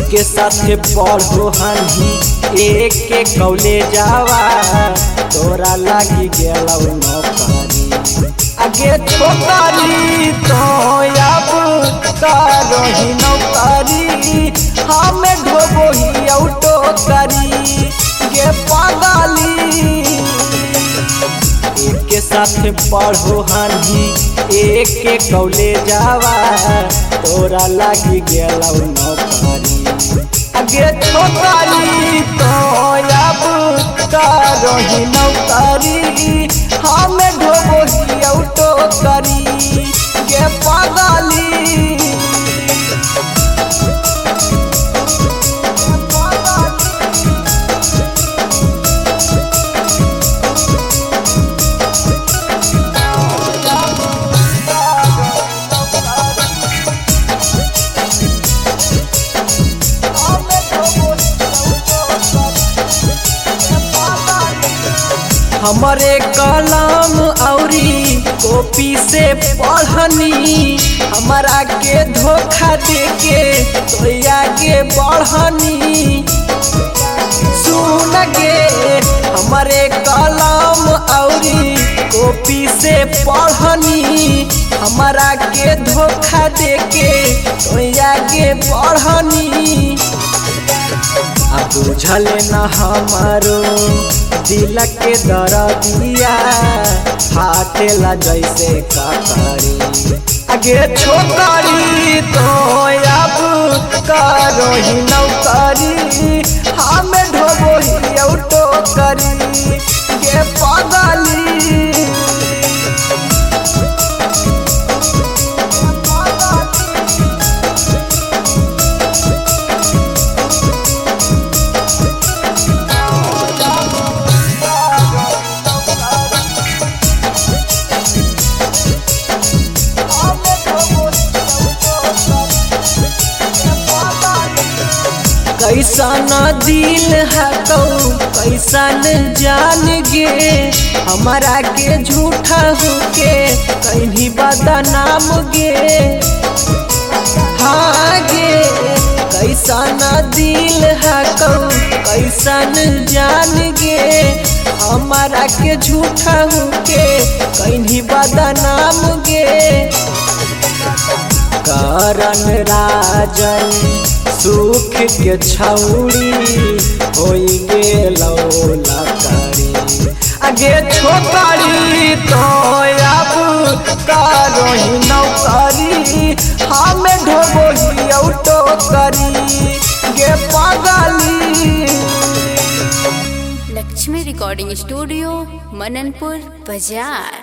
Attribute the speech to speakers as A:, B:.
A: के साथे पढ़ो हनी एक कौले जावा तोरा लागी गेलौ नौकरी आगे छोकरी तो अब करही नौकरी हमें ढोबोही औटो करी गे पागली एक साथ पढ़ो हनी एक कौले जावा तोरा लागी गेलौ नौकरी आगे छोकरी तो अब करही नौकरी हमें ढोबोही औटो करी गे पागली हमारे कलम औरी कॉपी से पढ़नी हमारा के धोखा देके तो आगे बढ़नी सुन गे हमारे कलम औरी कॉपी से पढ़नी हमारा के धोखा देके तो आगे बढ़नी अब बुझल न हमारो दिल के दर्दिया फाटेला जैसे ककरी आगे छोकरी तो अब करही नौकरी हमें ढोबोही औटो करी गे पागली कैसन दिल है तो कैसन जान गे हमारा के झूठा हो के कहीं बदनाम गे हाँ गे कैसन दिल है तो कैसन जान गे हमारा के झूठा हो के कहीं बदनाम गे करण राजन सुख के छौड़ी होई गेलौ लकड़ी आगे छोकरी तो अब करही नौकरी हमें ढोबोही औटो करी गे पागली।
B: लक्ष्मी रिकॉर्डिंग स्टूडियो मननपुर बाजार।